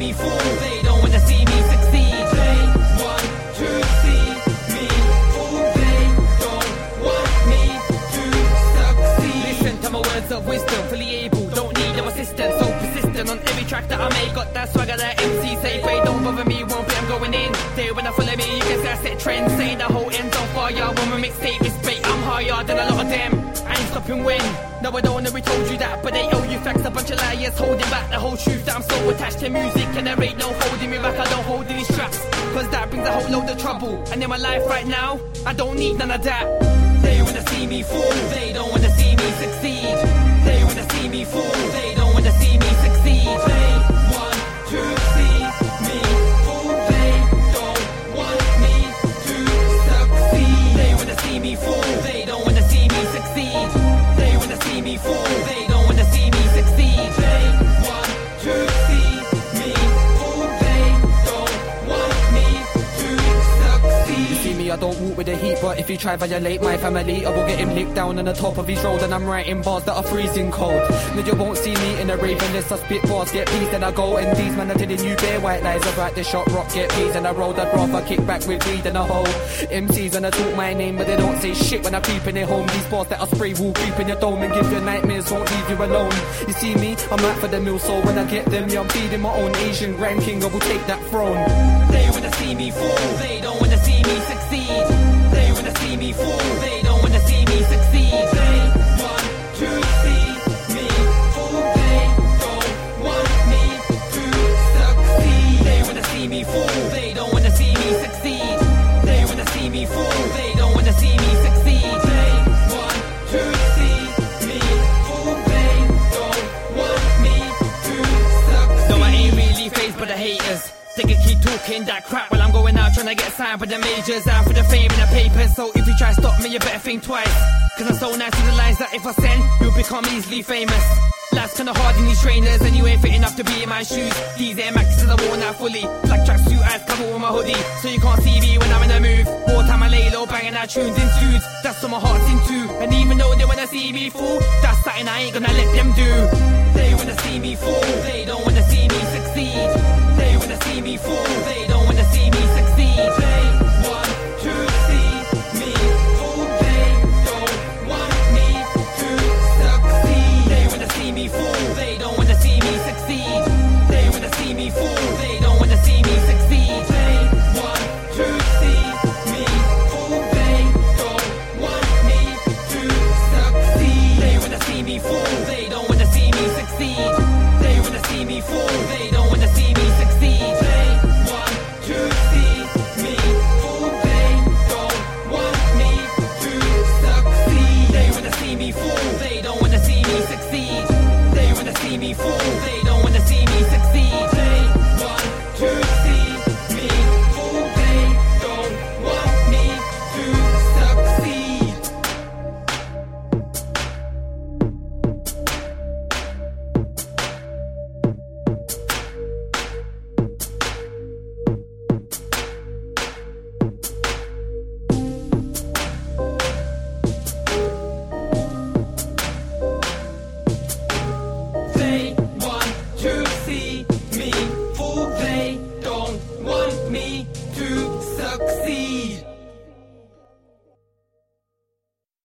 me fall, they don't wanna see me succeed. They want to see me fall, they don't want me to succeed. Listen to my words of wisdom, fully able, don't need no assistance. So persistent on every track that I make, got that swagger that MC say, pray don't bother me, won't be I'm going in. They when I follow me, you can say I set trends, say the whole end's on fire. When my mixtape is bait, I'm higher than a lot of them. I ain't stopping when. No, I don't know we told you that, but they owe you facts. A bunch of liars holding back the whole truth. That I'm so attached to music and there ain't no holding me back. I don't hold these tracks, cause that brings a whole load of trouble. And in my life right now, I don't need none of that. They wanna see me fall, they don't wanna see me succeed. They wanna see me fall, they don't wanna see me succeed. They want to see me fall, they don't want me to succeed. They wanna see me fall, they don't wanna see me succeed. They wanna see me fall, they don't wanna see me succeed. They want to see me fall, they don't want me to succeed. You see me, I don't walk with the heat, but if you try violate my family, I will get him licked down on the top of his road. And I'm writing bars that are freezing cold. No, you won't see me in a raving list. I spit bars, get peace, then I go. And these man are telling you bare white lies. I write this shot, rock, get peace, and I roll that rather kick back with weed and a hole. MCs when I talk my name, but they don't say shit when I creep in their home. These bars that I spray will creep in your dome and give you nightmares, won't leave you alone. You see me, I'm out for the meal, so when I get them, yeah, I'm feeding my own Asian grand king. I will take that throne. They wanna see me fall, they don't wanna see me succeed. They wanna see me fall, they don't wanna see me succeed. They want to see me fall, they don't want me to succeed. They wanna see me fall, they don't wanna see me succeed. They wanna see me fall, they don't wanna see me succeed. They want to see me fall, they don't want me to succeed. No, I ain't really fazed by the haters. They can keep talking that crap while I'm going out trying to get signed by the majors. Out for the fame and the papers, so if you try to stop me, you better think twice. Cause I'm so nice with the lines that if I send, you'll become easily famous. Life's kinda hard in these trainers, and you ain't fit enough to be in my shoes. These Air Maxes are worn out fully, black tracksuit eyes covered with my hoodie, so you can't see me when I'm in the move. More time I lay low, banging out tunes in suits, that's what my heart's into. And even though they wanna see me fall, that's something I ain't gonna let them do. They wanna see me fall, they don't wanna see me succeed. They wanna see me fall, they don't wanna see me succeed. They want to see me fall, they don't want me to succeed. They wanna see me fall, they don't wanna see me succeed. They wanna see me fall, they don't wanna see me succeed. They want to see me fall, they don't want me to succeed. They wanna see me fall, they don't wanna see me succeed. They wanna see me fall, they don't wanna see me